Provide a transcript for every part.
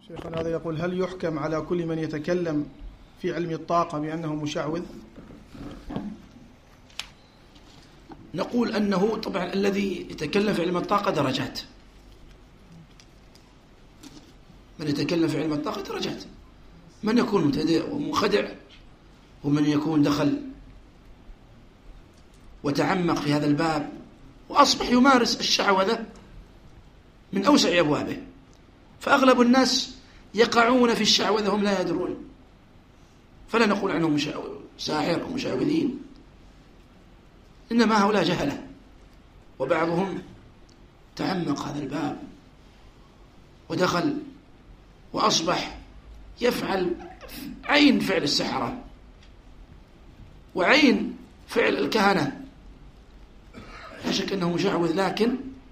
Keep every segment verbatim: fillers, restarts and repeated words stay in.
شيخنا هذا يقول: هل يحكم على كل من يتكلم في علم الطاقة بأنه مشعوذ؟ نقول أنه طبعا الذي يتكلم في علم الطاقة درجات. من يتكلم في علم الطاقة درجات، من يكون مبتدئ ومنخدع، ومن يكون دخل وتعمق في هذا الباب وأصبح يمارس الشعوذة من أوسع أبوابه. فأغلب الناس يقعون في الشعوذة هم لا يدرون، فلا نقول عنهم ساحر أو مشعوذين، إنما هؤلاء جهلة، وبعضهم تعمق هذا الباب ودخل وأصبح يفعل عين فعل السحرة وعين فعل الكهنة. لا شك أنه مشعوذ، لكن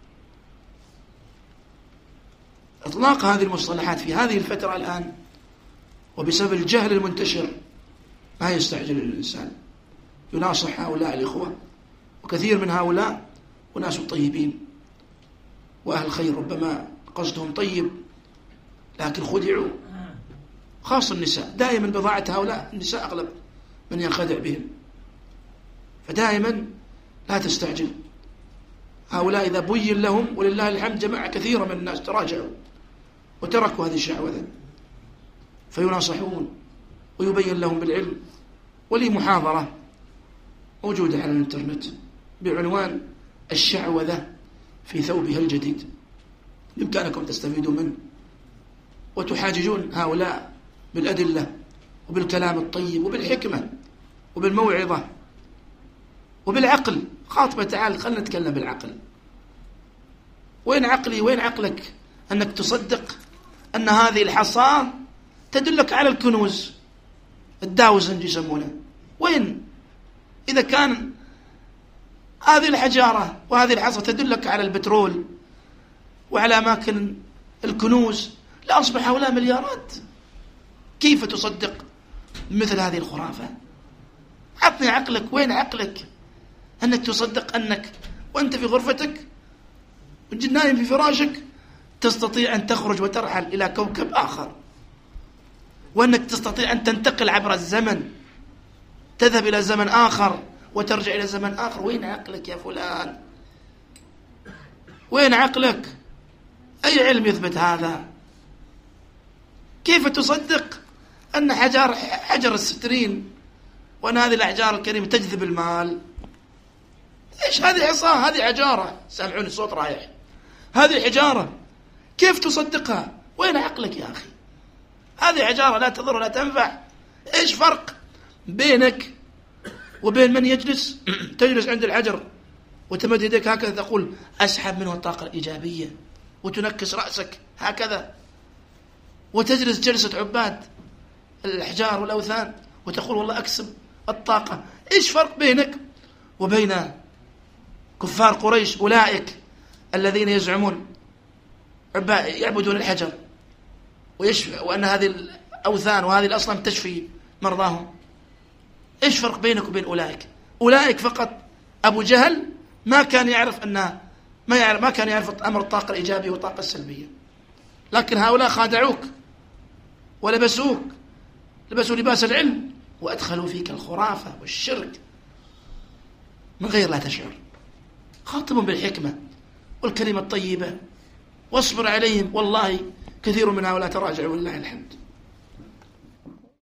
إطلاق هذه المصطلحات في هذه الفترة الآن وبسبب الجهل المنتشر ما يستعجل الإنسان. يناصح هؤلاء الإخوة، وكثير من هؤلاء وناس طيبين وأهل خير، ربما قصدهم طيب لكن خدعوا، خاصة النساء. دائما بضاعة هؤلاء النساء أغلب من ينخدع بهم، فدائما لا تستعجل. هؤلاء إذا بين لهم، ولله الحمد جماعة كثيرة من الناس تراجعوا وتركوا هذه الشعوذة، فيناصحون ويبين لهم بالعلم. ولي محاضرة موجودة على الانترنت بعنوان الشعوذة في ثوبها الجديد، بإمكانكم تستفيدوا منه وتحاججون هؤلاء بالأدلة وبالكلام الطيب وبالحكمة وبالموعظة وبالعقل. خاطبة تعال خلنا نتكلم بالعقل. وين عقلي وين عقلك أنك تصدق أن هذه الحصاة تدلك على الكنوز، الداوزنج يسمونه؟ وين؟ إذا كان هذه الحجارة وهذه الحصى تدلك على البترول وعلى أماكن الكنوز، لأصبح هؤلاء مليارات. كيف تصدق مثل هذه الخرافة؟ عطني عقلك، وين عقلك أنك تصدق أنك وأنت في غرفتك نايم في فراشك تستطيع أن تخرج وترحل إلى كوكب آخر، وأنك تستطيع أن تنتقل عبر الزمن، تذهب إلى زمن آخر وترجع إلى زمن آخر؟ وين عقلك يا فلان؟ وين عقلك؟ أي علم يثبت هذا؟ كيف تصدق أن حجر حجر السترين وأن هذه الأحجار الكريمة تجذب المال؟ إيش هذه عصا؟ هذه حجارة، سامعوني الصوت رايح، هذه حجارة، كيف تصدقها؟ وين عقلك يا أخي؟ هذه حجارة لا تضر ولا تنفع. إيش فرق بينك وبين من يجلس تجلس عند الحجر وتمد يديك هكذا تقول أسحب منه الطاقة الإيجابية، وتنكس رأسك هكذا، وتجلس جلسة عباد الأحجار والأوثان وتقول والله أكسب الطاقة؟ إيش فرق بينك وبين كفار قريش أولئك الذين يزعمون يعبدون الحجر ويشفي، وأن هذه الأوثان وهذه الأصنام تشفي مرضاهم؟ إيش فرق بينك وبين أولئك؟ أولئك فقط أبو جهل ما كان يعرف أنها ما يعرف ما كان يعرف أمر الطاقة الإيجابية والطاقة السلبية، لكن هؤلاء خادعوك ولبسوك، لبسوا لباس العلم وأدخلوا فيك الخرافة والشرك من غير لا تشعر. خاطبهم بالحكمة والكلمة الطيبة واصبر عليهم، والله كثير من هؤلاء تراجعوا ولله الحمد.